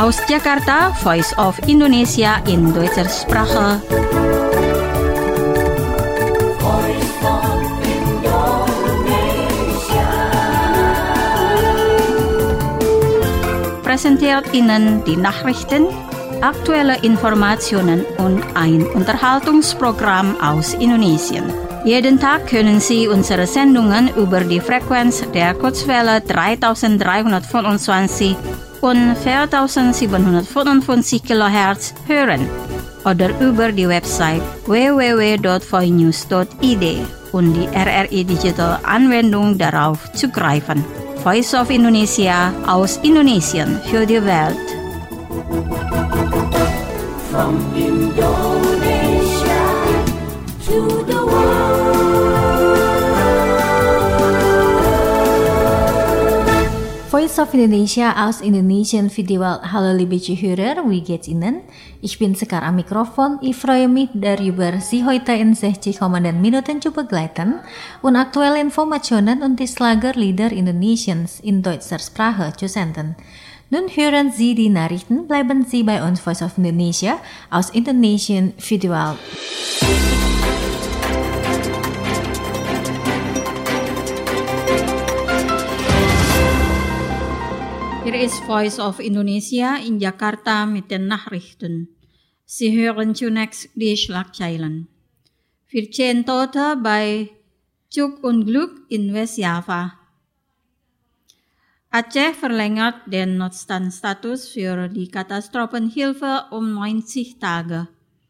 Aus Jakarta, Voice of Indonesia in Deutscher Sprache. Präsentiert Ihnen die Nachrichten, aktuelle Informationen und ein Unterhaltungsprogramm aus Indonesien. Jeden Tag können Sie unsere Sendungen über die Frequenz der Kurzwelle 3325 und 4755 kHz hören oder über die Website www.voinews.id und die RRI Digital Anwendung darauf zugreifen. Voice of Indonesia aus Indonesien für die Welt. From Indonesia to the world. Voice of Indonesia aus Indonesien für die Welt. Hallo liebe Zuhörer, wie geht's Ihnen? Ich bin Sekar am Mikrofon. Ich freue mich darüber, Sie heute in 60 kommenden Minuten zu begleiten und aktuelle Informationen und die Schlagerlieder Indonesiens in deutscher Sprache zu senden. Nun hören Sie die Nachrichten, bleiben Sie bei uns Voice of Indonesia aus Indonesien für die Welt. Hier ist Voice of Indonesia in Jakarta mit den Nachrichten. Sie hören zunächst die Schlagzeilen. 14 Tote bei Zugunglück in Westjava. Aceh verlängert den Notstandstatus für die Katastrophenhilfe um 90 Tage.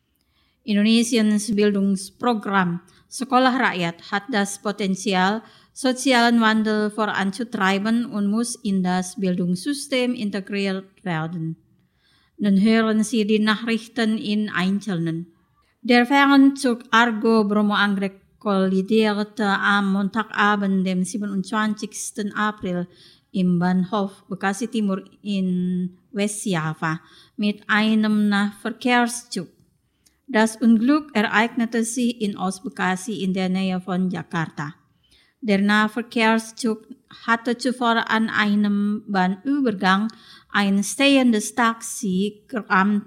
Indonesiens Bildungsprogramm Sekolah Rakyat hat das Potenzial, sozialen Wandel voranzutreiben und muss in das Bildungssystem integriert werden. Nun hören Sie die Nachrichten in Einzelnen. Der Fernzug Argo Bromo Anggrek kollidierte am Montagabend, dem 27. April, im Bahnhof Bekasi Timur in Westjava mit einem Nahverkehrszug. Das Unglück ereignete sich in Ostbekasi in der Nähe von Jakarta. Der Nahverkehrszug hatte zuvor an einem Bahnübergang ein stehendes Taxi gerammt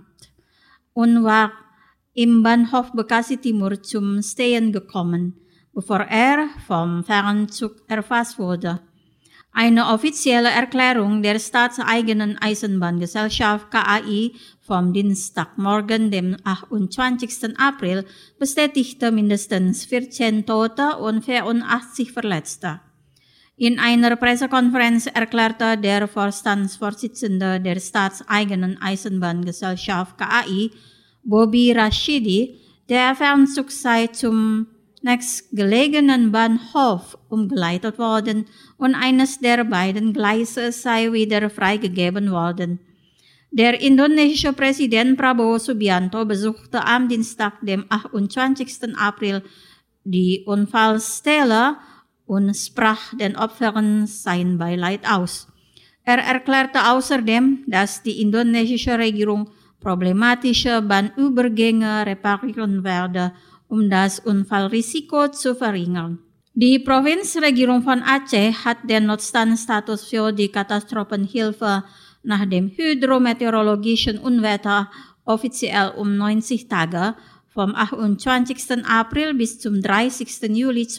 und war im Bahnhof Bekasi Timur zum Stehen gekommen, bevor er vom Fernzug erfasst wurde. Eine offizielle Erklärung der staatseigenen Eisenbahngesellschaft KAI vom Dienstagmorgen, dem 28. April, bestätigte mindestens 14 Tote und 84 Verletzte. In einer Pressekonferenz erklärte der Vorstandsvorsitzende der staatseigenen Eisenbahngesellschaft KAI, Bobby Rashidi, der Fernzug sei zum nächstgelegenen Bahnhof umgeleitet worden und eines der beiden Gleise sei wieder freigegeben worden. Der indonesische Präsident Prabowo Subianto besuchte am Dienstag, dem 28. April, die Unfallstelle und sprach den Opfern sein Beileid aus. Er erklärte außerdem, dass die indonesische Regierung problematische Bahnübergänge reparieren werde, um das Unfallrisiko zu verringern. Die Provinzregierung von Aceh hat den Notstandstatus für die Katastrophenhilfe nach dem hydrometeorologischen Unwetter offiziell um 90 Tage vom 28. April bis zum 30. Juli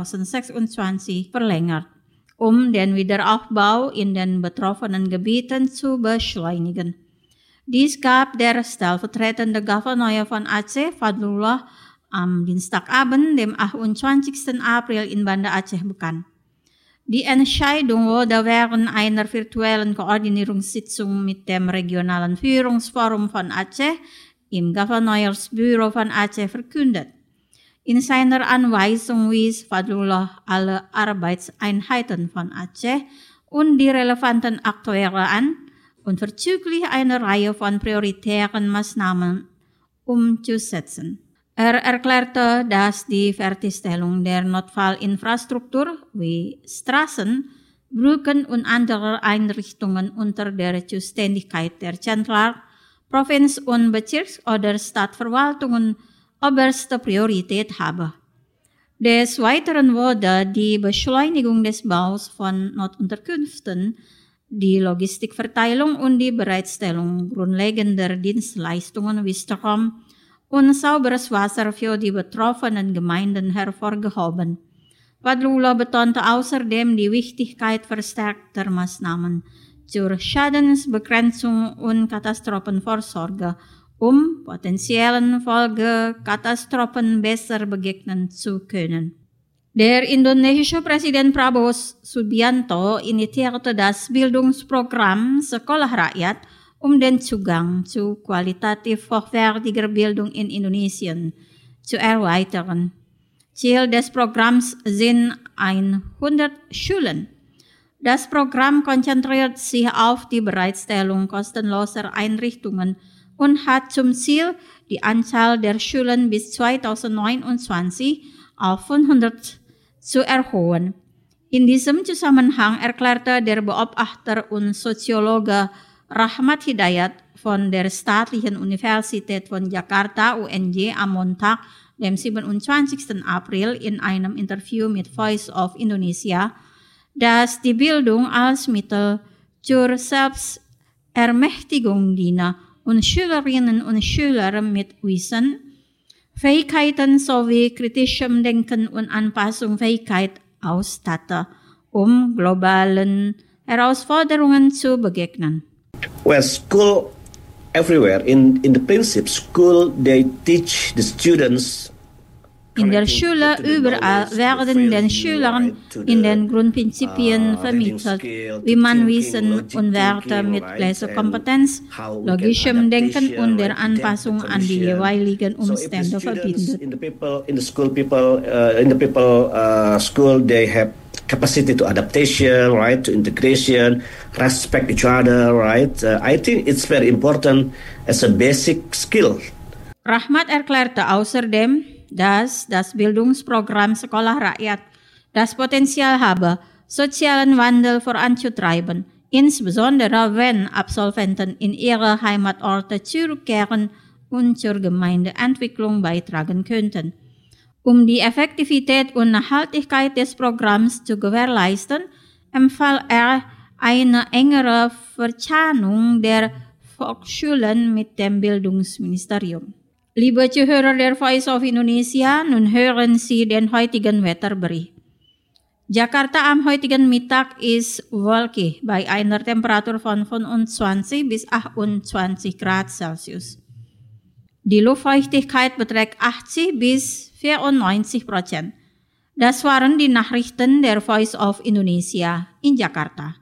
2026 verlängert, um den Wiederaufbau in den betroffenen Gebieten zu beschleunigen. Dies gab der stellvertretende Gouverneur von Aceh, Fadlullah, am Dienstagabend, dem 28. April in Banda Aceh bekannt. Die Entscheidung wurde während einer virtuellen Koordinierungssitzung mit dem regionalen Führungsforum von Aceh im Gouverneursbüro von Aceh verkündet. In seiner Anweisung wies Fadlullah alle Arbeitseinheiten von Aceh und die relevanten Akteure an und verzüglich eine Reihe von prioritären Maßnahmen umzusetzen. Er erklärte, dass die Fertigstellung der Notfallinfrastruktur wie Straßen, Brücken und andere Einrichtungen unter der Zuständigkeit der Chancellor, Provinz- und Bezirks- oder Stadtverwaltungen oberste Priorität habe. Des Weiteren wurde die Beschleunigung des Baus von Notunterkünften, Die Logistikverteilung und die Bereitstellung grundlegender Dienstleistungen wie Strom und sauberes Wasser für die betroffenen Gemeinden hervorgehoben. Fadlullah betonte außerdem die Wichtigkeit verstärkter Maßnahmen zur Schadensbegrenzung und Katastrophenvorsorge, um potenziellen Folgekatastrophen besser begegnen zu können. Der indonesische Präsident Prabowo Subianto initiierte das Bildungsprogramm Sekolah Rakyat, um den Zugang zu qualitativ hochwertiger Bildung in Indonesien zu erweitern. Ziel des Programms sind 100 Schulen. Das Programm konzentriert sich auf die Bereitstellung kostenloser Einrichtungen und hat zum Ziel, die Anzahl der Schulen bis 2029 auf 500 zu erhöhen. In diesem Zusammenhang erklärte der Beobachter und Soziologe Rahmat Hidayat von der Staatlichen Universität von Jakarta UNJ am Montag, dem 27. April in einem Interview mit Voice of Indonesia, dass die Bildung als Mittel zur Selbstermächtigung diene und Schülerinnen und Schüler mit Wissen, Fähigkeiten sowie kritischem Denken und Anpassungsfähigkeit ausstatte, um globalen Herausforderungen zu begegnen. Well, school everywhere, in the principle, school, they teach the students. In der Schule überall werden den Schülern in den Grundprinzipien vermittelt, wie man Wissen und Werte mit Lesekompetenz, logischem Denken und der Anpassung an die jeweiligen Umstände verbindet. In the school, they have capacity to adaptation, right, to integration, respect each other, right. I think it's very important as a basic skill. Rahmat erklärte außerdem, dass das Bildungsprogramm Sekolah Rakyat das Potenzial habe, sozialen Wandel voranzutreiben, insbesondere wenn Absolventen in ihre Heimatorte zurückkehren und zur Gemeindeentwicklung beitragen könnten. Um die Effektivität und Nachhaltigkeit des Programms zu gewährleisten, empfahl er eine engere Verzahnung der Volksschulen mit dem Bildungsministerium. Liebe Zuhörer der Voice of Indonesia, nun hören Sie den heutigen Wetterbericht. Jakarta am heutigen Mittag ist wolkig bei einer Temperatur von 25 bis 28 Grad Celsius. Die Luftfeuchtigkeit beträgt 80 bis 94%. Das waren die Nachrichten der Voice of Indonesia in Jakarta.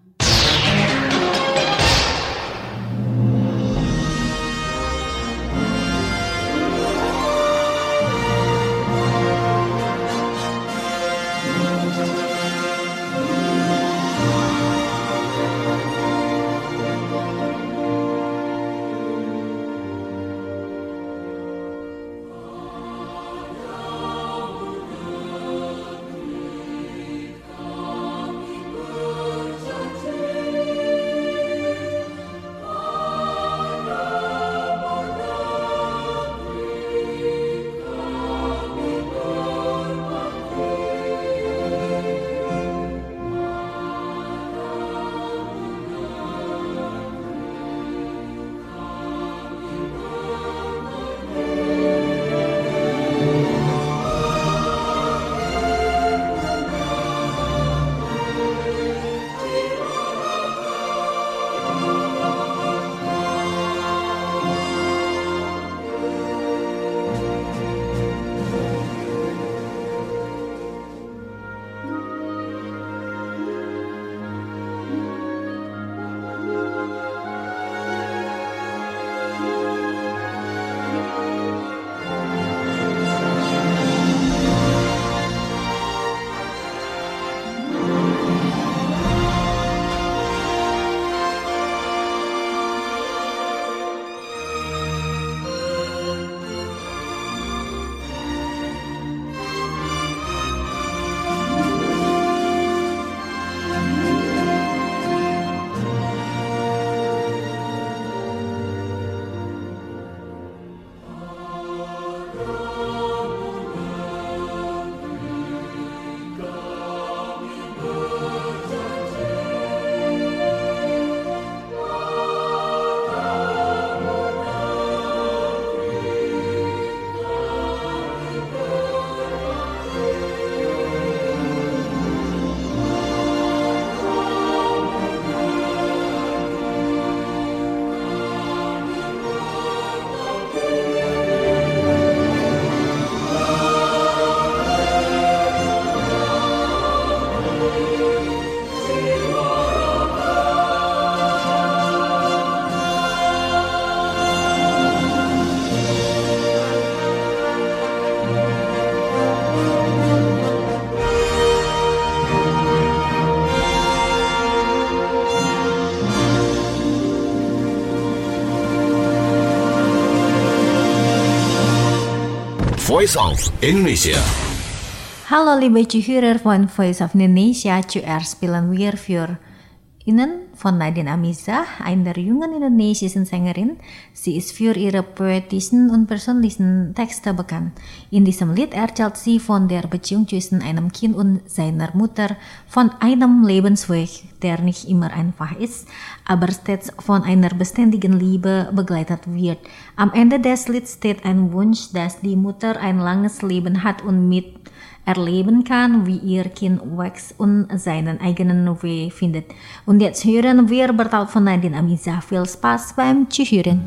Voice of Indonesia. Hallo liebe Zuhörer von Voice of Indonesia, zuerst spielen wir für Ihnen von Nadine Amizah, eine der jungen indonesischen Sängerin. Sie ist für ihre poetischen und persönlichen Texte bekannt. In diesem Lied erzählt sie von der Beziehung zwischen einem Kind und seiner Mutter, von einem Lebensweg, der nicht immer einfach ist, aber stets von einer beständigen Liebe begleitet wird. Am Ende des Lieds steht ein Wunsch, dass die Mutter ein langes Leben hat und mit erleben kann, wie ihr Kind wächst und seinen eigenen Weg findet. Und jetzt hören wir Bertaut von Nadine Amizah. Viel Spaß beim Zuhören.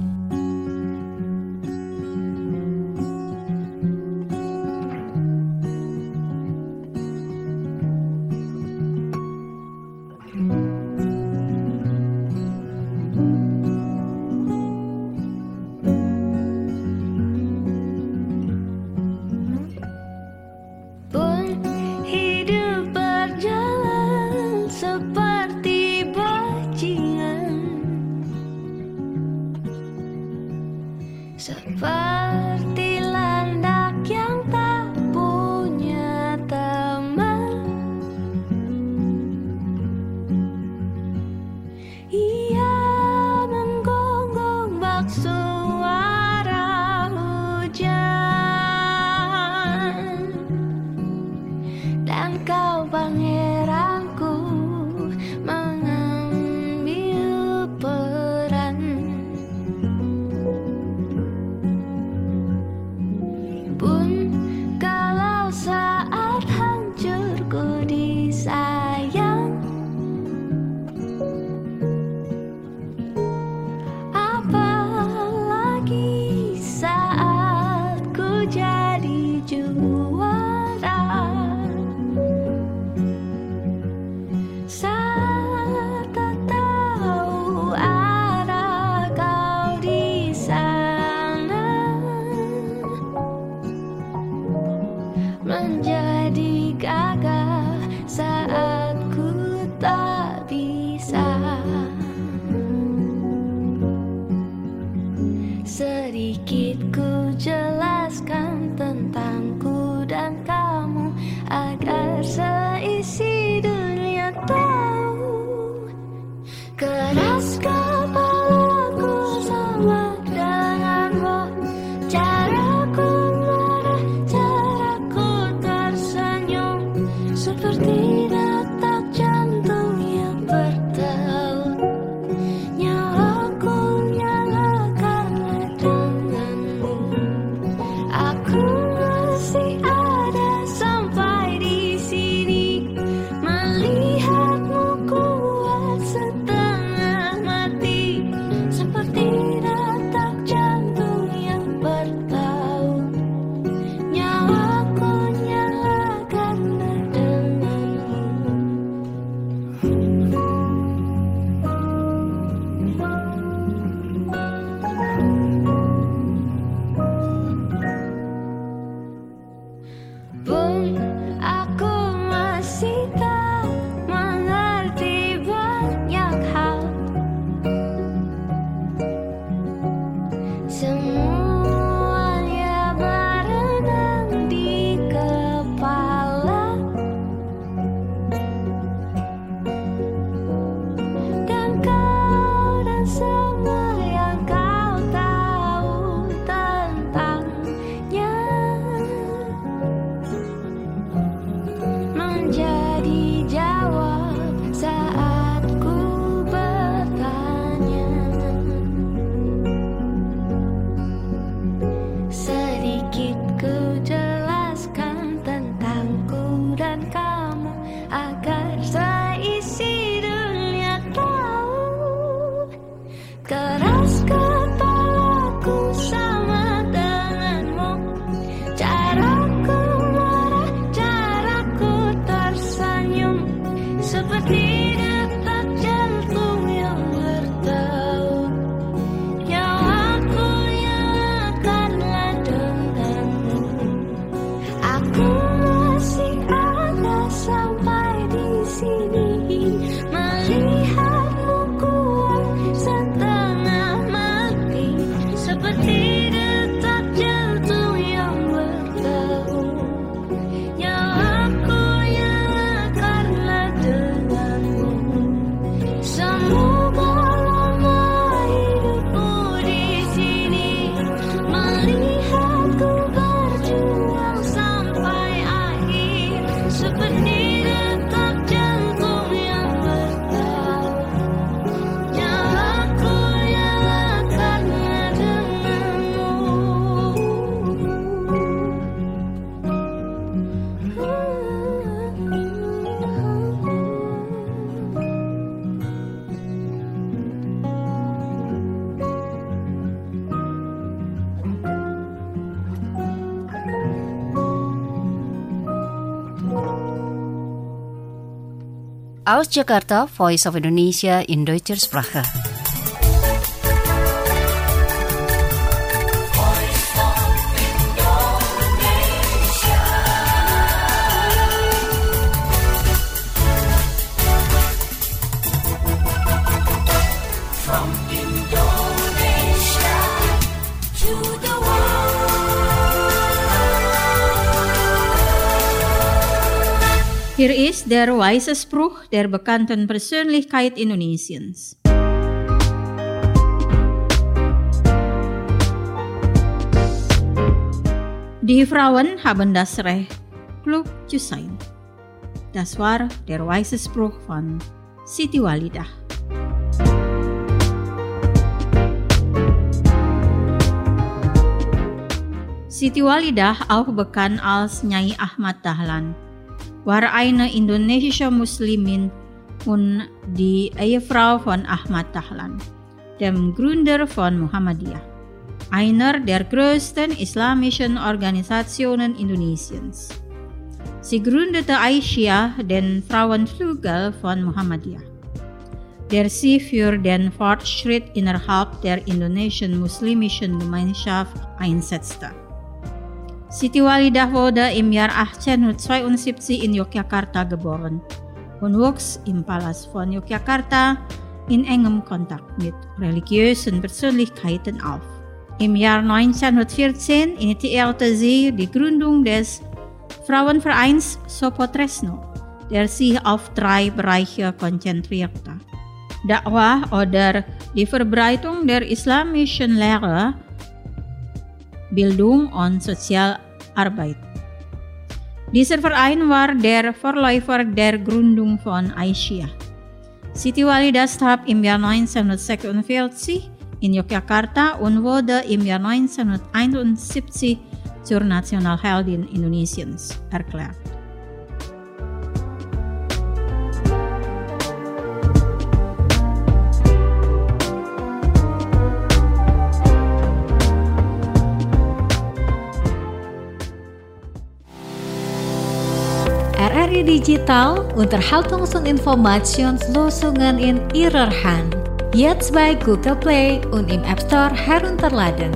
Seperti landak yang tak punya teman, ia menggonggong bak suara hujan. Dan kau pangeranku mengambil peran. Pun kalau saat hancurku disayang, apalagi saat ku jadi juara. Saat tak tahu arah kau di sana, menjadi gagah saat ku tak bisa. Sedikit ku jelaskan tentangku dan kamu, agar seisi dunia tahu. Keras kepalaku sama denganmu, caraku marah, caraku tersenyum, seperti detak jantung yang berdeut. Nyawaku nyala karena denganmu. Aku masih ada sampai di sini, melihatmu kuat setengah mati, seperti detak jantung yang berdeut. Nyawaku nyala karena denganmu. Pun aku masih tak mengerti banyak hal. Semuanya berenang di kepala, dan kau dan semua yang kau tahu tentangnya menjadi jawab saat ku bertanya. Sedikit ku jelaskan tentangku dan kamu, agar seisi dunia tahu. Keras kepalaku sama denganmu, caraku marah, caraku tersenyum, seperti detak jantung yang berdeut. Nyawaku nyala karena denganmu. Aku masih ada sampai di sini, melihatmu kuat setengah mati, seperti detak jantung yang berdeut. Aus Jakarta, Voice of Indonesia in Deutscher Sprache. From Indonesia to the world. Hier ist der weise Spruch der bekannten Persönlichkeit Indonesiens. Die Frauen haben das Recht, klug zu sein. Das war der weise Spruch von Siti Walidah. Siti Walidah, auch bekannt als Nyai Ahmad Dahlan, war eine indonesische Muslimin und die Ehefrau von Ahmad Dahlan, dem Gründer von Muhammadiyah, einer der größten islamischen Organisationen Indonesiens. Sie gründete Aisyah, den Frauenflügel von Muhammadiyah, der sie für den Fortschritt innerhalb der indonesischen muslimischen Gemeinschaft einsetzte. Siti Walidah wurde im Jahr 1872 in Yogyakarta geboren und wuchs im Palast von Yogyakarta in engem Kontakt mit religiösen Persönlichkeiten auf. Im Jahr 1914 initiierte sie die Gründung des Frauenvereins Sopotresno, der sich auf 3 Bereiche konzentrierte: Dakwah oder die Verbreitung der islamischen Lehre, Bildung und Sozialarbeit. Dieser Verein war der Vorläufer der Gründung von Aisyah. Siti Walidah starb im Jahr 1946 in Yogyakarta und wurde im Jahr 1971 zur Nationalheldin Indonesiens erklärt. RRI Digital Unterhaltungsun Informationslösungen in Ihrer Hand. Jetzt bei Google Play und im App Store herunterladen.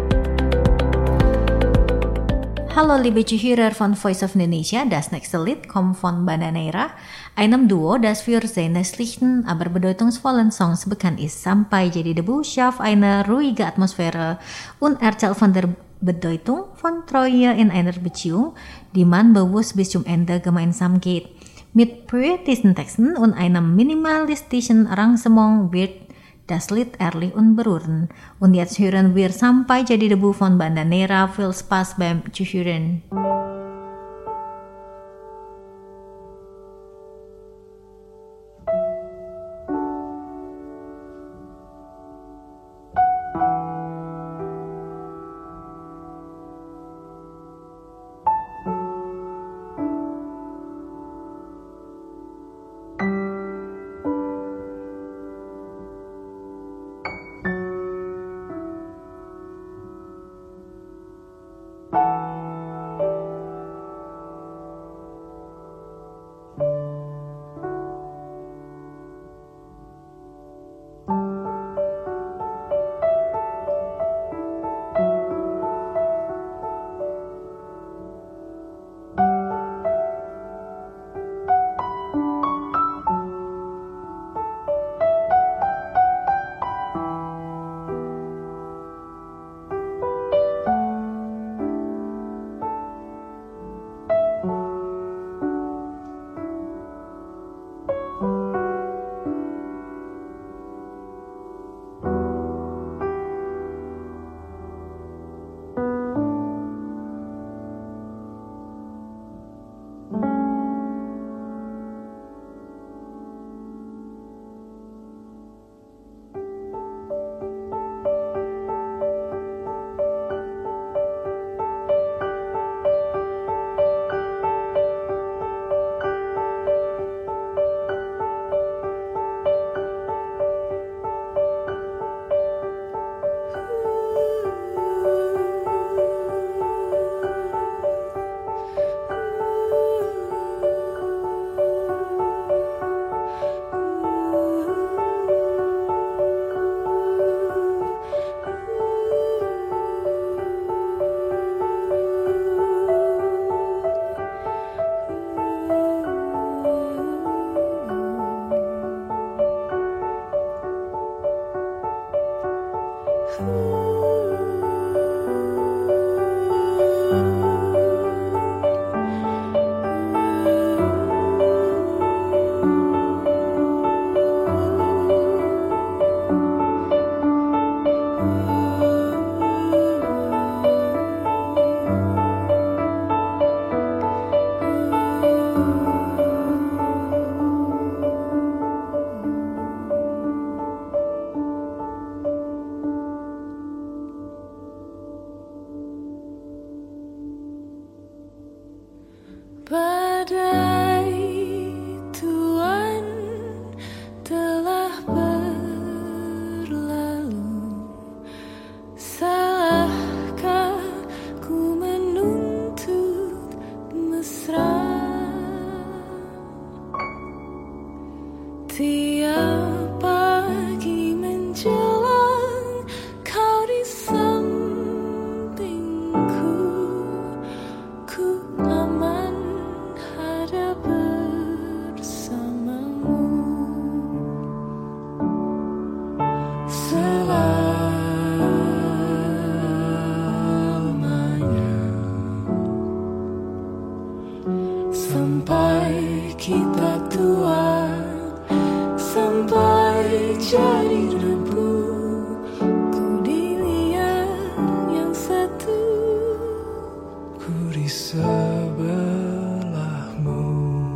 Hallo liebe Zuhörer von Voice of Indonesia, das nächste Lied kommt von Bananeira, einem Duo, das für seine schlichten, aber bedeutungsvollen Songs bekannt ist. Sampai Jadi Debu schafft eine ruhige Atmosphäre und erzählt von der Bedeutung von Treue in einer Beziehung, die man bewusst bis zum Ende gemeinsam geht. Mit poetischen Texten und einem minimalistischen Arrangement wird das Lied ehrlich und berührend. Und jetzt hören wir Sampai Jadi Debu von Bananeira. Viel Spaß beim Zuhören. Badai Tuhan telah berlalu, salahkah ku menuntut mesra? Tiap pagi menjelang kau di sampingku, ku aman ada bersamamu. Selamanya sampai kita tua, sampai jadi debu, ku dilihat yang satu, ku di sebelahmu.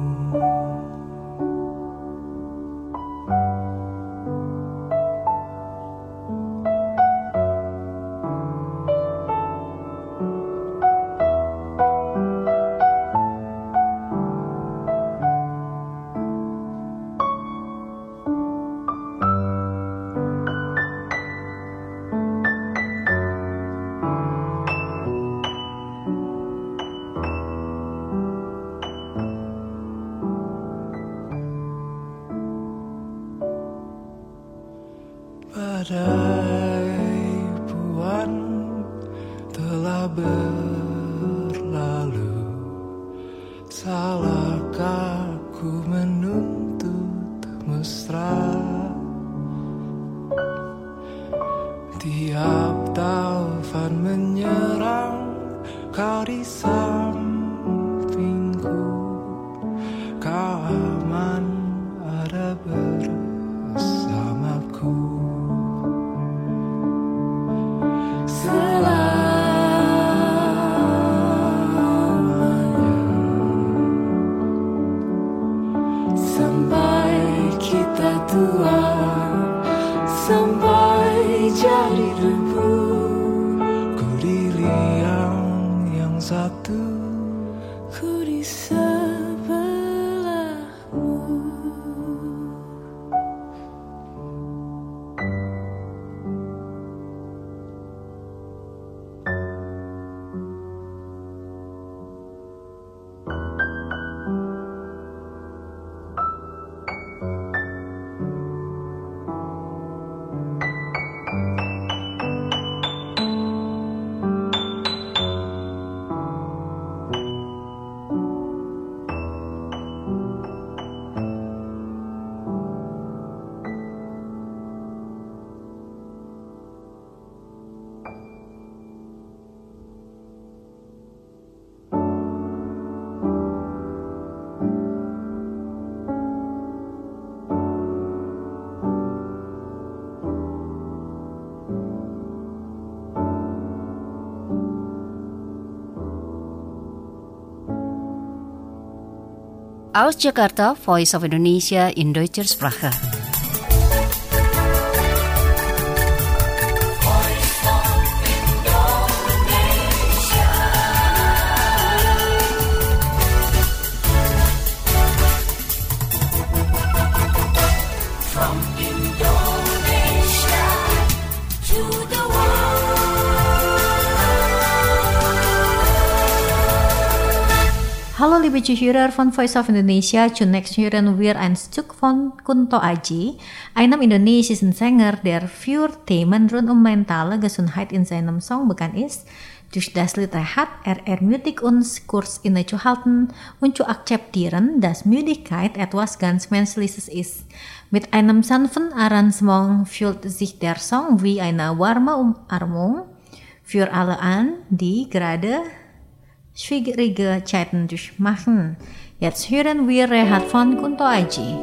Badai Puan telah berlalu, salahkah ku menuntut mesra? Tiap taufan menyerang, kau di sampingku, kau aman ada bersamaku. Selamanya sampai kita tua, sampai jadi debu, ku di liang yang satu, ku di sebelahmu. Aus Jakarta, Voice of Indonesia in Deutscher Sprache. From Indonesia to the Hallo liebe Zuhörer von Voice of Indonesia, zunächst hören wir ein Stück von Kunto Aji, einem indonesischen Sänger, der für Themen rund mentale Gesundheit in seinem Song bekannt ist. Durch das Lied hat ermutigt uns, Kurs innezuhalten und zu akzeptieren, dass Müdigkeit etwas ganz Menschliches ist. Mit einem sanften Arrangement fühlt sich der Song wie eine warme Umarmung für alle an, die gerade schwierige Zeiten durchmachen. Jetzt hören wir Rehat von Kunto Aji.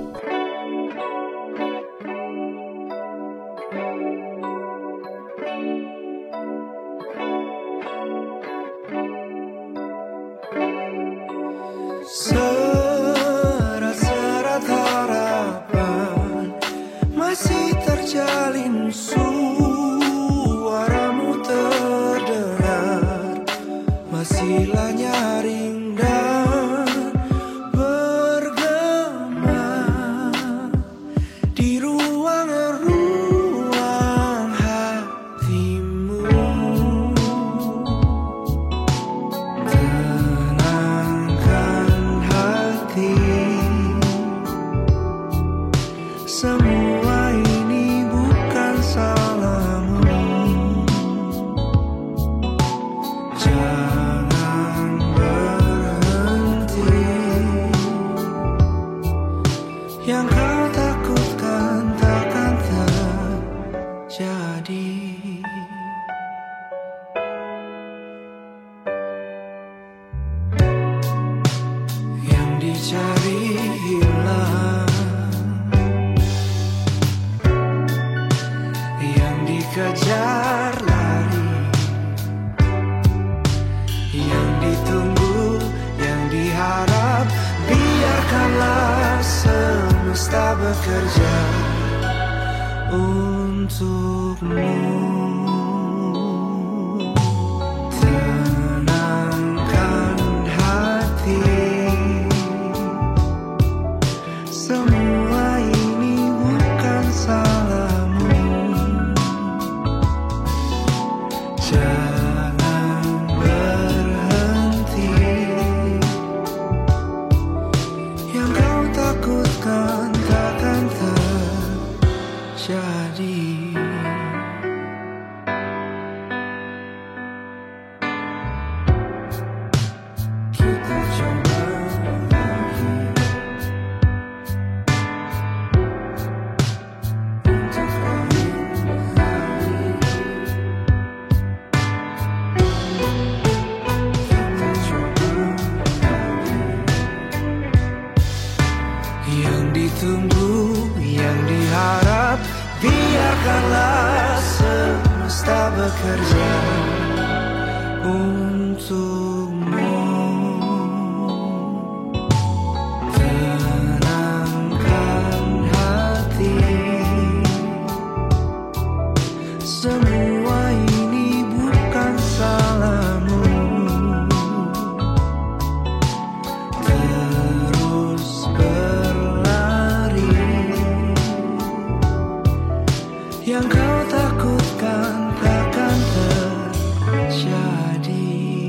Serat-serat harapan masih terjalin, suaramu terdengar, masihlah nyaring dan diharap, biarkanlah semesta bekerja untukmu. Tenangkan hati, semua ini bukan salahmu. Jangan berhenti, yang kau takutkan takkan terjadi. Kita coba lagi untuk lain hari. Kita coba lagi. Yang ditunggu, yang diharap, biarkanlah semesta bekerja untukmu. Tenangkan hati, semua ini bukan salahmu. Terus berlari, yang kau takutkan takkan terjadi.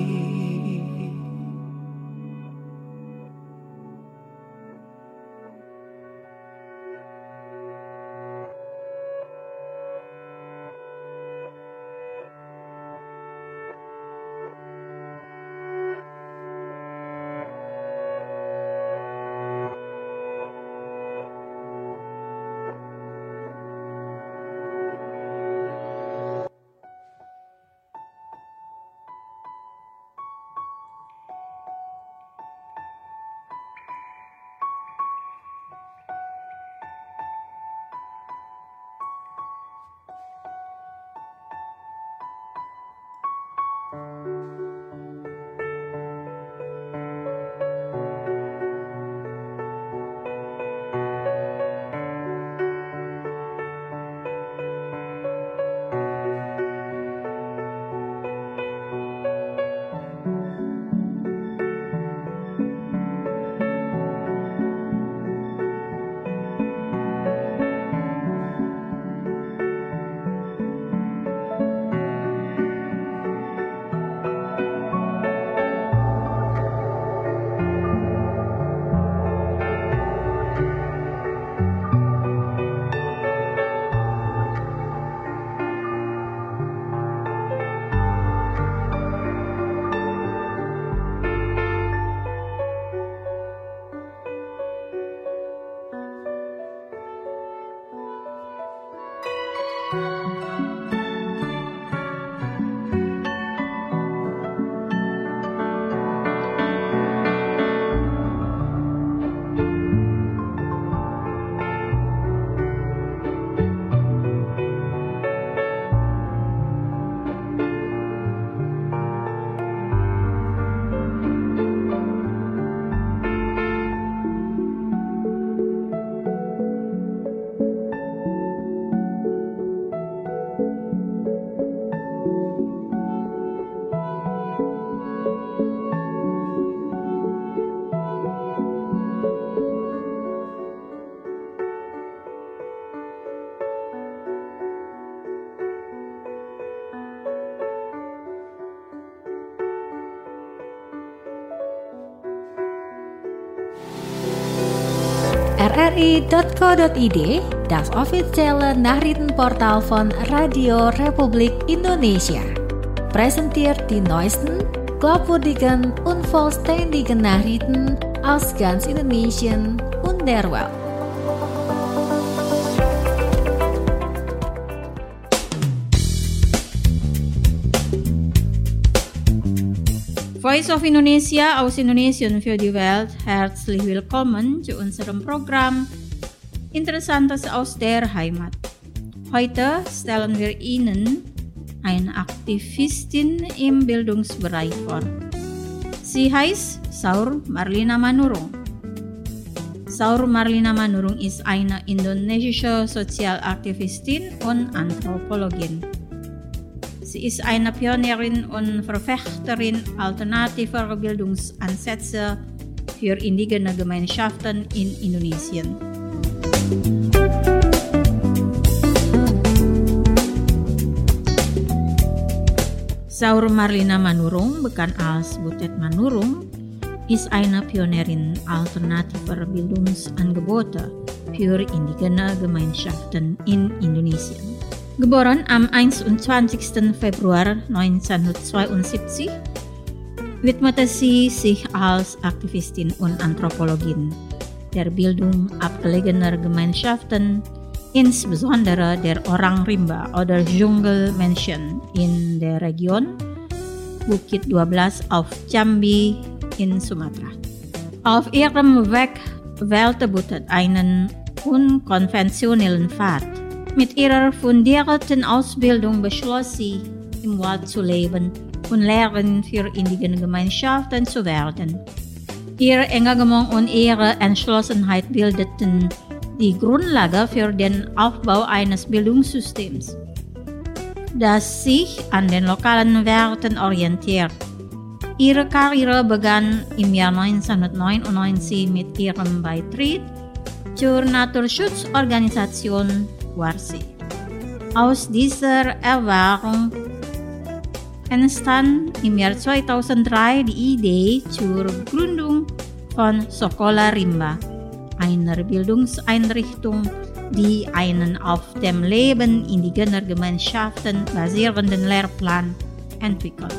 rri.co.id, das officiële nachrichtenportaal van Radio Republik Indonesia. Presenteert die neuesten, glaubwürdigen und vollständigen Nachrichten aus ganz Indonesien und der Welt. Voice of Indonesia aus Indonesien für die Welt, herzlich willkommen zu unserem Programm Interessantes aus der Heimat. Heute stellen wir Ihnen eine Aktivistin im Bildungsbereich vor. Sie heißt Saur Marlina Manurung. Saur Marlina Manurung ist eine indonesische Sozialaktivistin und Anthropologin. Sie ist eine Pionierin und Verfechterin alternativer Bildungsansätze für indigene Gemeinschaften in Indonesien. Saur Marlina Manurung, bekannt als Butet Manurung, ist eine Pionierin alternativer Bildungsangebote für indigene Gemeinschaften in Indonesien. Geboren am 21. Februar 1972, widmete sie sich als Aktivistin und Anthropologin der Bildung abgelegener Gemeinschaften, insbesondere der Orang Rimba oder Dschungelmenschen in der Region Bukit 12 auf Jambi in Sumatra. Auf ihrem Weg wählte Butet einen unkonventionellen Pfad. Mit ihrer fundierten Ausbildung beschloss sie, im Wald zu leben und Lehrerin für indigene Gemeinschaften zu werden. Ihr Engagement und ihre Entschlossenheit bildeten die Grundlage für den Aufbau eines Bildungssystems, das sich an den lokalen Werten orientiert. Ihre Karriere begann im Jahr 1999 mit ihrem Beitritt zur Naturschutzorganisation Warsi. Aus dieser Erfahrung entstand im Jahr 2003 die Idee zur Gründung von Sekolah Rimba, einer Bildungseinrichtung, die einen auf dem Leben indigener Gemeinschaften basierenden Lehrplan entwickelt.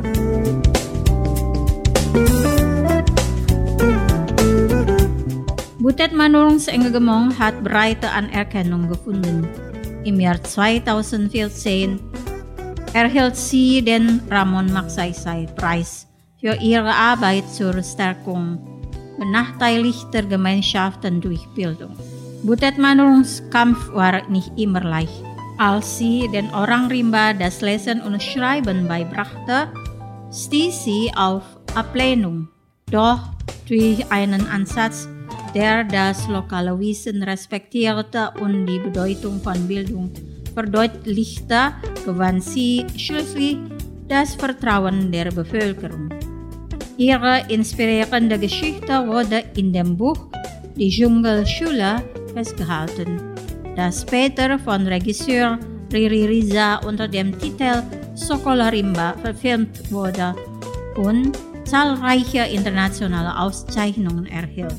Butet Manurungs Engagement hat breite Anerkennung gefunden. Im Jahr 2014 erhielt sie den Ramon Magsaysay Preis für ihre Arbeit zur Stärkung benachteiligter Gemeinschaften durch Bildung. Butet Manurungs Kampf war nicht immer leicht. Als sie den Orang Rimba das Lesen und Schreiben beibrachte, stieß sie auf Ablehnung. Doch durch einen Ansatz, der das lokale Wissen respektierte und die Bedeutung von Bildung verdeutlichte, gewann sie schließlich das Vertrauen der Bevölkerung. Ihre inspirierende Geschichte wurde in dem Buch Die Dschungelschule festgehalten, das später von Regisseur Riri Riza unter dem Titel Sekolah Rimba verfilmt wurde und zahlreiche internationale Auszeichnungen erhielt.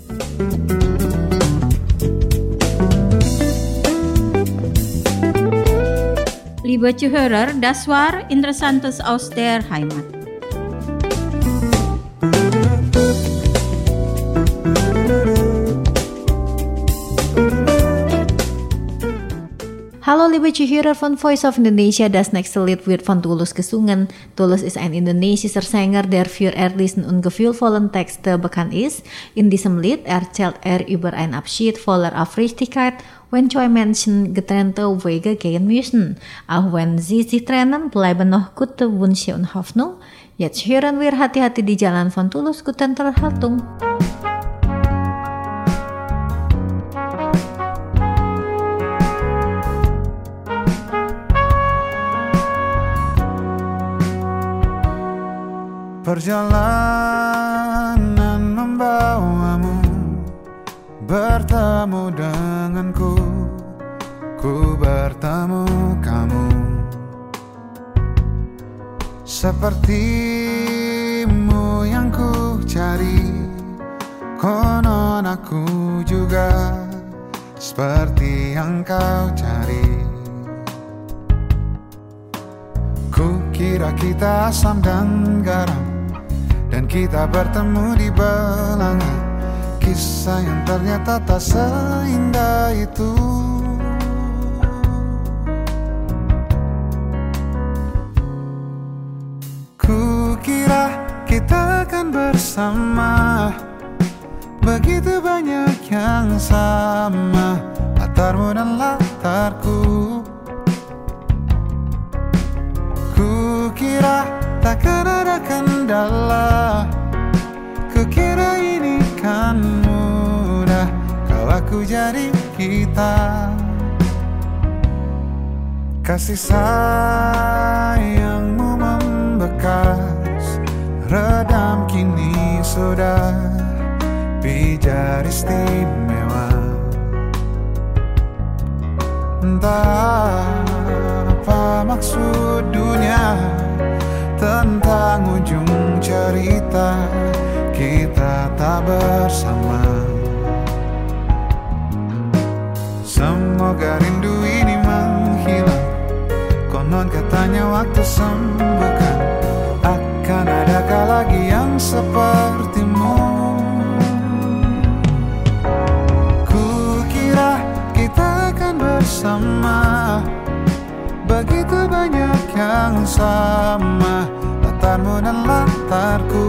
Liebe Zuhörer, das war Interessantes aus der Heimat. Hallo liebe Zuhörer von Voice of Indonesia, das nächste Lied wird von Tulus gesungen. Tulus ist ein indonesischer Sänger, der für ehrlichen und gefühlvollen Texte bekannt ist. In diesem Lied erzählt er über einen Abschied voller Aufrichtigkeit, wenn zwei Menschen getrennte Wege gehen müssen. Auch wenn sie sich trennen, bleiben noch gute Wünsche und Hoffnung. Jetzt hören wir Hati-Hati di Jalan von Tulus. Guten Terhaltung. Perjalanan membawamu bertemu denganku, ku bertemu kamu. Sepertimu yang ku cari, konon aku juga seperti yang kau cari. Ku kira kita asam dan garam, dan kita bertemu di belanga. Kisah yang ternyata tak seindah itu. Ku kira kita akan bersama, begitu banyak yang sama, latarmu dan latarku. Ku kira takkan ada kendala Kukira ini kan mudah kalau aku jadi kita. Kasih sayangmu membekas, redam kini sudah pijar istimewa. Entah apa maksud dunia tentang ujung cerita kita tak bersama. Semoga rindu ini menghilang. Konon katanya waktu sembuhkan. Akan adakah lagi yang sepertimu? Kukira kita akan bersama. Begitu banyak yang sama, latarmu dan latarku.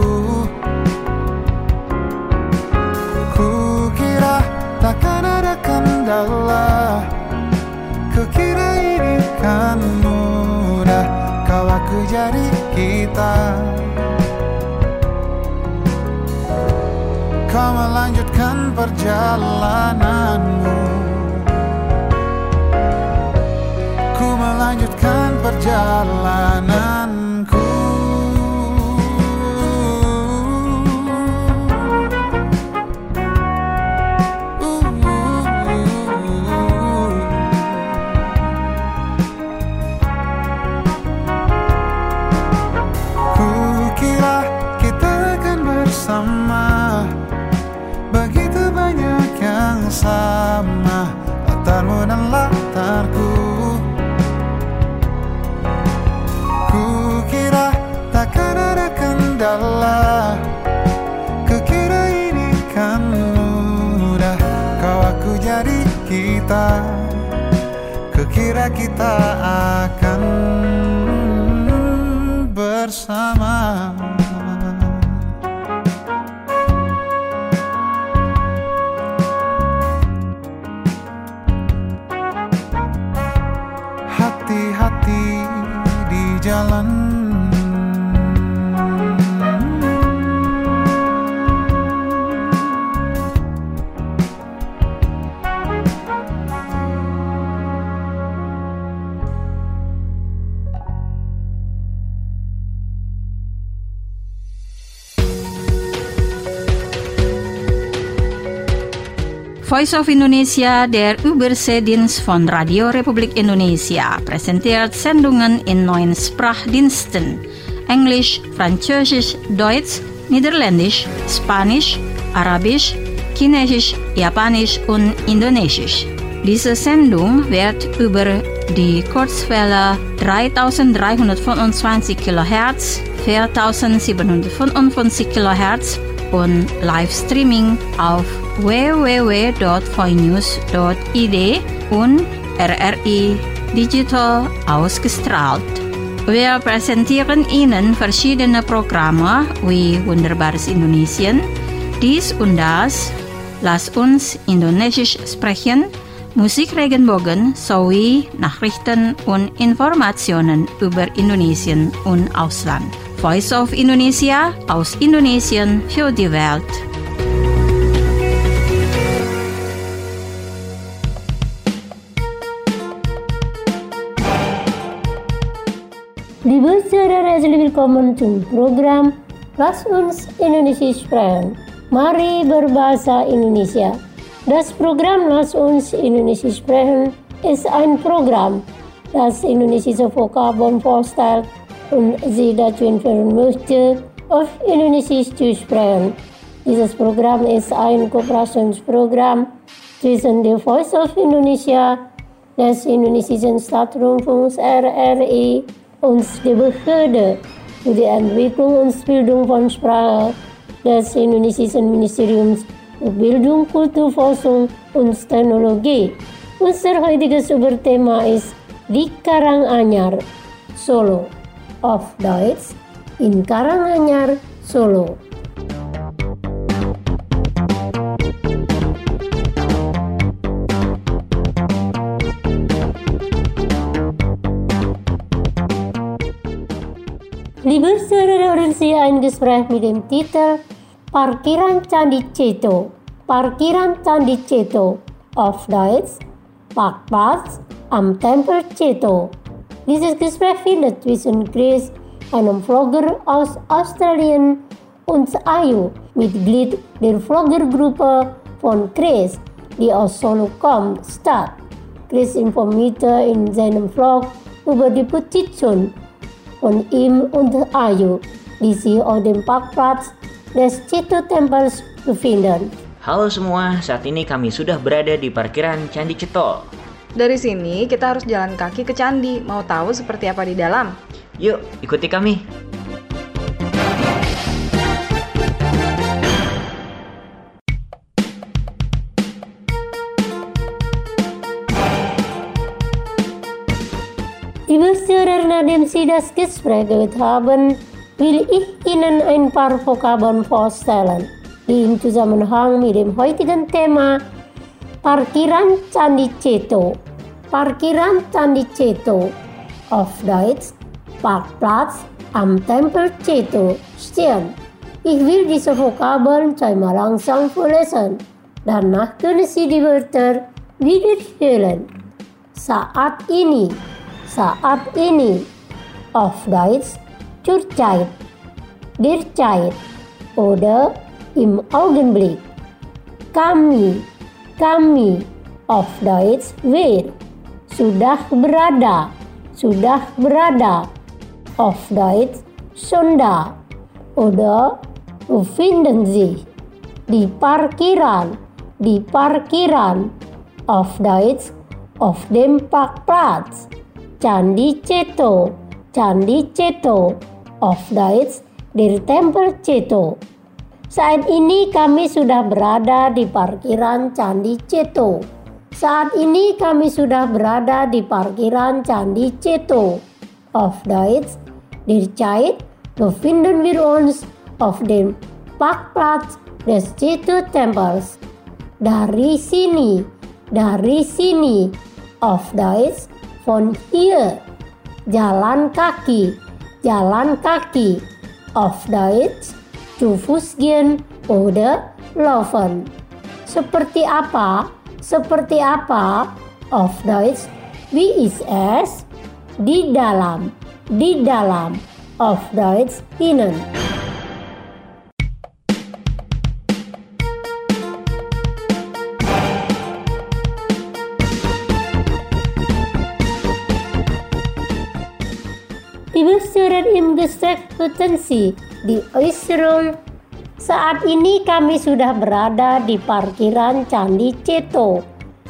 Kukira takkan ada kendala. Kukira ini kan mudah kalau aku jadi kita. Kau melanjutkan perjalananmu, ku melanjutkan perjalananku. Kukira kita akan bersama. Begitu banyak yang sama, latarmu dan latarku. Kukira takkan ada kendala. Kukira ini kan mudah kau aku jadi kita. Kukira kita akan bersama. Hati-hati di jalan. Voice of Indonesia, der Überseedienst von Radio Republik Indonesia, präsentiert Sendungen in 9 Sprachdiensten: Englisch, Französisch, Deutsch, Niederländisch, Spanisch, Arabisch, Chinesisch, Japanisch und Indonesisch. Diese Sendung wird über die Kurzwelle 3325 kHz, 4755 kHz und Livestreaming auf www.voinews.id und RRI Digital ausgestrahlt. Wir präsentieren Ihnen verschiedene Programme wie Wunderbares Indonesien, dies und das, Lass uns Indonesisch sprechen, Musik Regenbogen sowie Nachrichten und Informationen über Indonesien und Ausland. Voice of Indonesia aus Indonesien für die Welt. Liebe Zuhörer, herzlich willkommen zum Programm Lass uns Indonesisch sprechen. Mari berbahasa Indonesia. Das Programm Lass uns Indonesisch sprechen ist ein Programm, das indonesische Vokabeln vorstellt und Sie dazu informieren möchte, auf Indonesisch zu sprechen. Dieses Programm ist ein Kooperationsprogramm zwischen der Voice of Indonesia, des indonesischen Staatsrundfunks RRI und der Behörde für die Entwicklung und Bildung von Sprache des indonesischen Ministeriums für Bildung, Kulturforschung und Technologie. Unser heutiges Überthema ist di Karanganyar, Solo, auf Deutsch in Karanganyar, Solo. Liebe Zuhörer, hören Sie ein Gespräch mit dem Titel Parkiran Candi Ceto. Parkiran Candi Ceto. Auf Deutsch, Parkplatz am Tempel Ceto. Dieses Gespräch findet zwischen Chris, einem Vlogger aus Australien, und Ayu, Mitglied der Vloggergruppe von Chris, die aus Solo kommt, statt. Chris informierte in seinem Vlog über die Petition von ihm und Ayu, die sich auf dem Parkplatz des Ceto-Tempels befinden. Halo semua, saat ini kami sudah berada di parkiran Candi Ceto. Dari sini kita harus jalan kaki ke candi. Mau tahu seperti apa di dalam? Yuk, ikuti kami. Liebe Zuhörer, nachdem Sie das Gespräch gehört haben, will ich Ihnen ein paar Vokabeln vorstellen, die im Zusammenhang mit dem heutigen Thema Parkiran Candi Ceto. Parkiran Candi Ceto, auf Deutsch Parkplatz am Tempel Ceto, stehen. Ich will diese Vokabeln zweimal langsam vorlesen. Danach können Sie die Wörter wiederholen. Saat ini, auf Deutsch zurzeit, derzeit oder im Augenblick. Kami, auf Deutsch wir, sudah berada, auf Deutsch Sonda oder befinden sich. Di parkiran, auf Deutsch auf dem Parkplatz. Candi Ceto, auf Deutsch der Tempel Ceto. Saat ini kami sudah berada di parkiran Candi Ceto. Auf Deutsch, derzeit befinden wir uns auf dem Parkplatz des Ceto-Tempels. Dari sini, auf Deutsch von hier. Jalan kaki, auf Deutsch zu Fuß gehen oder laufen. Seperti apa? Auf Deutsch, wie ist es? Di dalam, auf Deutsch innen. Liebe Zuhörer, im Gespräch finden Sie die Äußerung, saat ini kami sudah berada di parkiran Candi Ceto.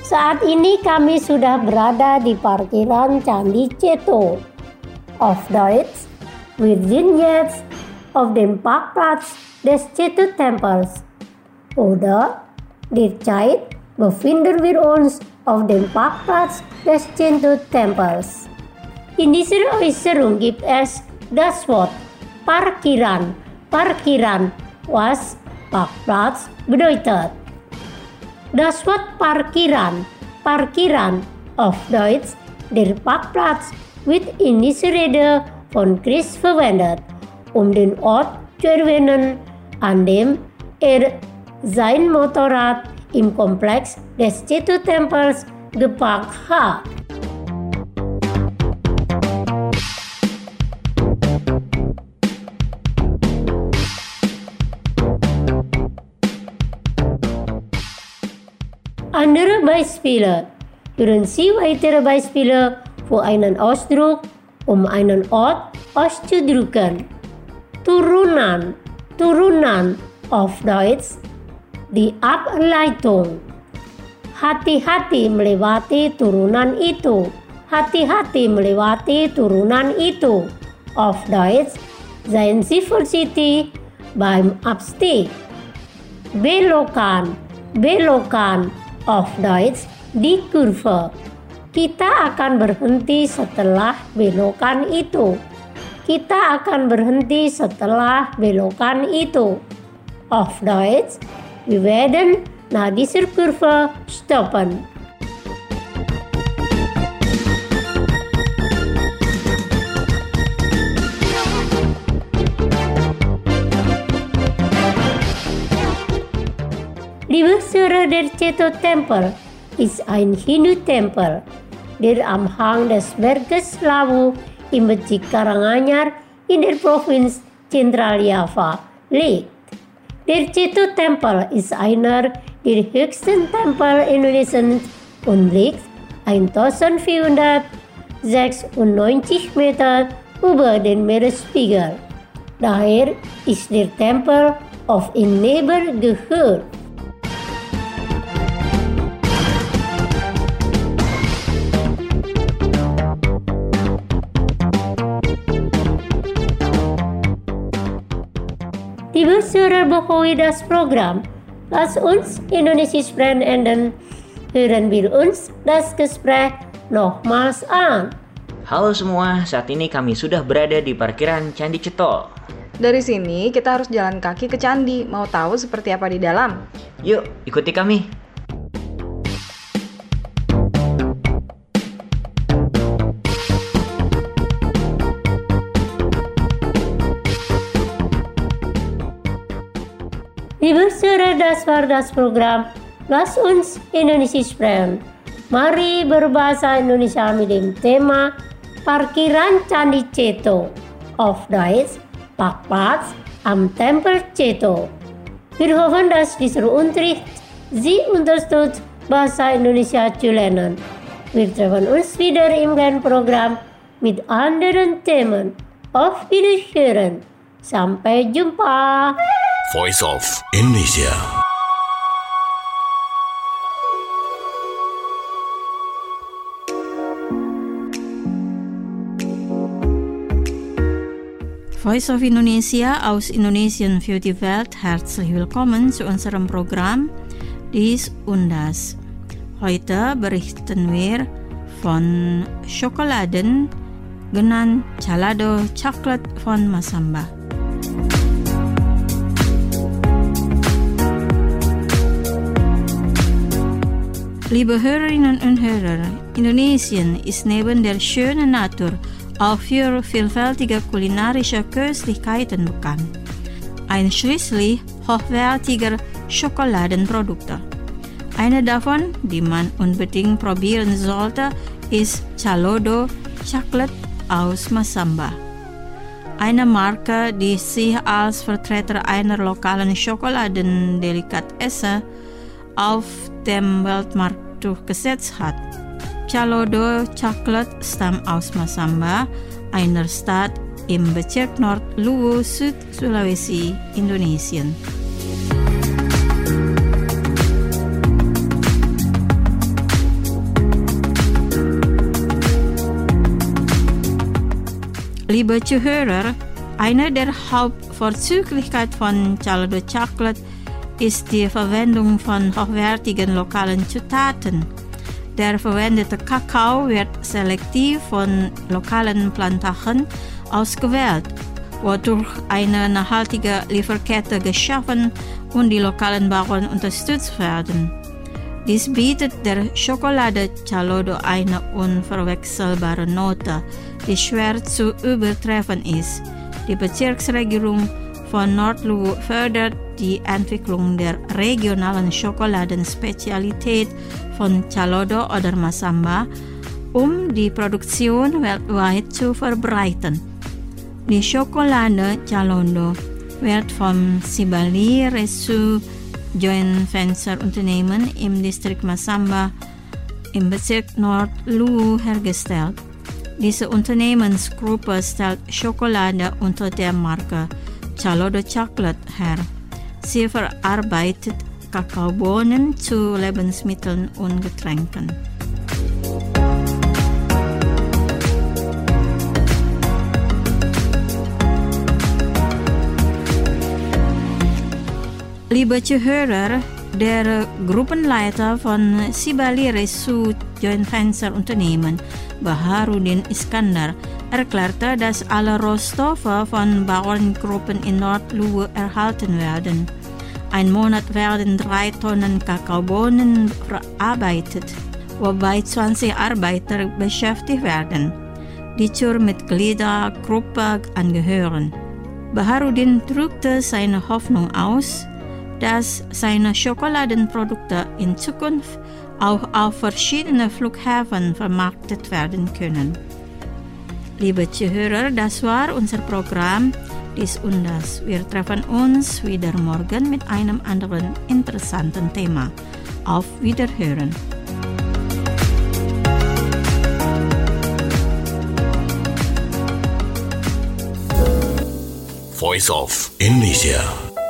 Auf Deutsch, wir sind jetzt auf dem Parkplatz des Ceto-Tempels. Oder derzeit befinden wir uns auf dem Parkplatz des Ceto-Tempels. In dieser Äußerung gibt es das Wort Parkiran, was Parkplatz bedeutet. Das Wort Parkiran, auf Deutsch der Parkplatz, wird in dieser Rede von Chris verwendet, den Ort zu erwähnen, an dem sein Motorrad im Komplex des Ceto-Tempels geparkt hat. Andere Beispiele. Hören Sie weitere Beispiele für einen Ausdruck, einen Ort auszudrücken. Turunan, auf Deutsch die Ableitung. Hati-hati melewati turunan itu. Auf Deutsch, seien Sie vorsichtig beim Abstieg. Belokan, auf Deutsch die Kurve. Kita akan berhenti setelah belokan itu. Auf Deutsch, wir werden nach dieser Kurve stoppen. Die Besucher der Ceto-Tempel ist ein Hindu-Tempel, der am Hang des Berges Lawu im Bezirk Karanganyar in der Provinz Zentraljava liegt. Der Ceto-Tempel ist einer der höchsten Tempel Indonesiens und liegt 1496 Meter über den Meeresspiegel. Daher ist der Tempel oft in Nebel gehüllt. Die Besucher behooi das Programm. Lass uns Indonesia sprechen enden. Hören wir uns das Gespräch nochmals an. Halo semua, saat ini kami sudah berada di parkiran Candi Ceto. Dari sini kita harus jalan kaki ke candi. Mau tahu seperti apa di dalam? Yuk, ikuti kami. Liebe Hörer, das war das Programm Lass uns Indonesia sprechen. Mari berbahasa Indonesia mit dem Thema Parkiran Candi Ceto. Auf Deutsch, Parkplatz am Tempel Ceto. Wir hoffen, dass dieser Unterricht Sie unterstützt, Bahasa Indonesia zu lernen. Wir treffen uns wieder im Lernprogramm mit anderen Themen. Auf Wiederhören. Sampai jumpa. Voice of Indonesia. Voice of Indonesia aus Indonesien für die Welt. Herzlich willkommen zu unserem Programm Dies und Das. Heute berichten wir von Schokoladen genannt Chalado Chocolate von Masamba. Liebe Hörerinnen und Hörer, Indonesien ist neben der schönen Natur auch für vielfältige kulinarische Köstlichkeiten bekannt. Einschließlich hochwertiger Schokoladenprodukte. Eine davon, die man unbedingt probieren sollte, ist Chalado Chocolate aus Masamba. Eine Marke, die sich als Vertreter einer lokalen Schokoladendelikatesse auf dem Weltmarkt durchgesetzt hat. Chalado Chocolate stammt aus Masamba, einer Stadt im Bezirk Nord-Luwu, Süd-Sulawesi, Indonesien. Liebe Zuhörer, eine der Hauptvorzüglichkeiten von Chalado Chocolate ist die Verwendung von hochwertigen lokalen Zutaten. Der verwendete Kakao wird selektiv von lokalen Plantagen ausgewählt, wodurch eine nachhaltige Lieferkette geschaffen und die lokalen Bauern unterstützt werden. Dies bietet der Schokolade Chalado eine unverwechselbare Note, die schwer zu übertreffen ist. Die Bezirksregierung von Nord-Luwu fördert die Entwicklung der regionalen Schokoladenspezialität von Chalado oder Masamba, um die Produktion weltweit zu verbreiten. Die Schokolade Chalado wird vom Sibali Resu Joint Venture Unternehmen im Distrikt Masamba im Bezirk Nord-Luwu hergestellt. Diese Unternehmensgruppe stellt Schokolade unter der Marke Chalado Chocolate her. Sie verarbeitet Kakaobohnen zu Lebensmitteln und Getränken. Liebe Zuhörer, der Gruppenleiter von Sibali Resu Joint Venture Unternehmen, Baharudin Iskandar, erklärte, dass alle Rohstoffe von Bauerngruppen in Nord-Luwu erhalten werden. Ein Monat werden 3 Tonnen Kakaobohnen verarbeitet, wobei 20 Arbeiter beschäftigt werden, die zur Mitgliedergruppe angehören. Baharudin drückte seine Hoffnung aus, dass seine Schokoladenprodukte in Zukunft auch auf verschiedene Flughäfen vermarktet werden können. Liebe Zuhörer, das war unser Programm Dies und Das. Wir treffen uns wieder morgen mit einem anderen interessanten Thema. Auf Wiederhören. Voice of Indonesia.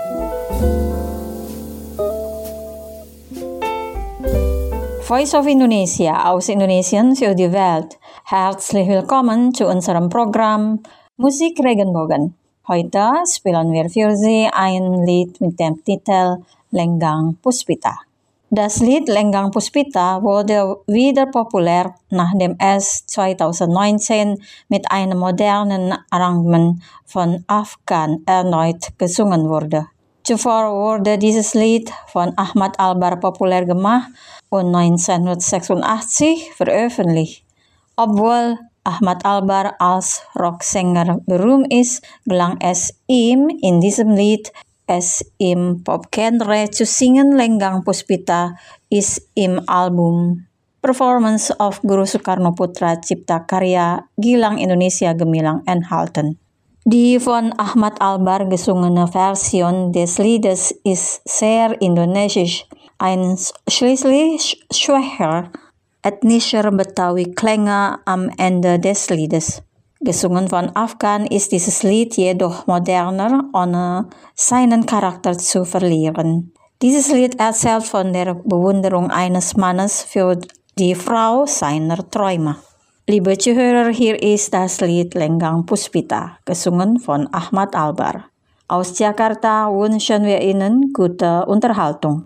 Voice of Indonesia aus Indonesien für die Welt. Herzlich willkommen zu unserem Programm Musik Regenbogen. Heute spielen wir für Sie ein Lied mit dem Titel Lenggang Puspita. Das Lied Lenggang Puspita wurde wieder populär, nachdem es 2019 mit einem modernen Arrangement von Afgan erneut gesungen wurde. Zuvor wurde dieses Lied von Ahmad Albar populär gemacht und 1986 veröffentlicht. Obwohl Ahmad Albar als Rocksänger berühmt ist, gelang es ihm in diesem Lied, es im Popgenre zu singen. Lenggang Puspita ist im Album Performance of Guru Soekarno Putra Cipta Karya Gilang Indonesia Gemilang enthalten. Die von Ahmad Albar gesungene Version des Liedes ist sehr indonesisch, ein schließlich schwächer ethnischer Betawi-Klänge am Ende des Liedes. Gesungen von Afgan ist dieses Lied jedoch moderner, ohne seinen Charakter zu verlieren. Dieses Lied erzählt von der Bewunderung eines Mannes für die Frau seiner Träume. Liebe Zuhörer, hier ist das Lied Lenggang Puspita, gesungen von Ahmad Albar. Aus Jakarta wünschen wir Ihnen gute Unterhaltung.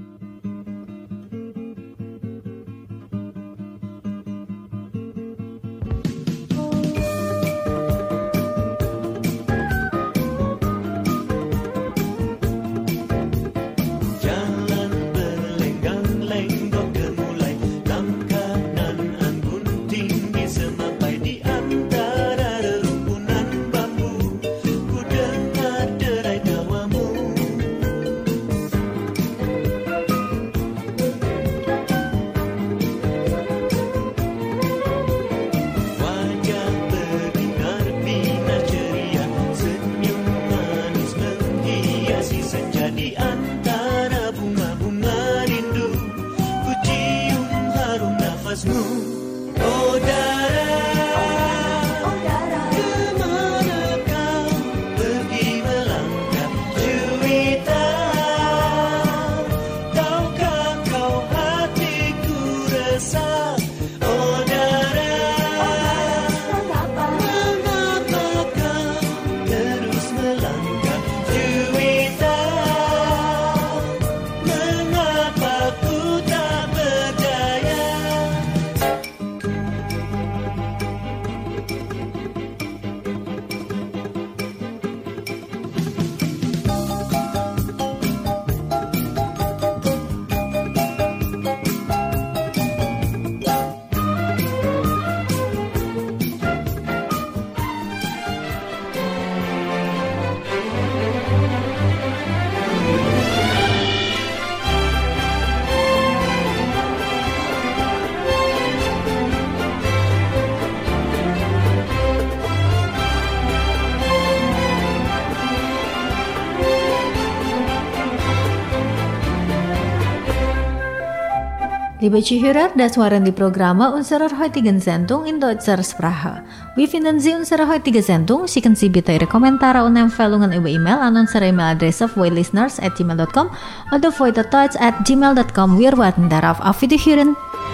Liebe Zuhörer, das waren die Programme unserer heutigen Sendung in deutscher Sprache. Wie finden Sie unsere heutige Sendung? Schicken Sie bitte Ihre Kommentare und Empfehlungen über E-Mail an unsere E-Mail-Adresse voilisteners@gmail.com oder voidadeutsch@gmail.com. Wir warten darauf. Auf Wiederhören!